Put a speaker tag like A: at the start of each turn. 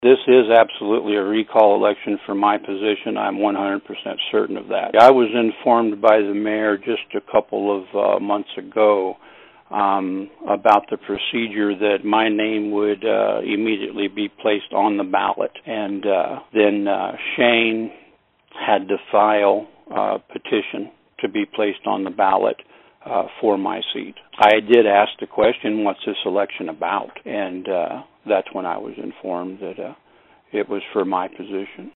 A: This is absolutely a recall election for my position. I'm 100% certain of that. I was informed by the mayor just a couple of months ago about the procedure that my name would immediately be placed on the ballot. And then Shane had to file a petition to be placed on the ballot for my seat. I did ask the question, what's this election about? And that's when I was informed that it was for my position.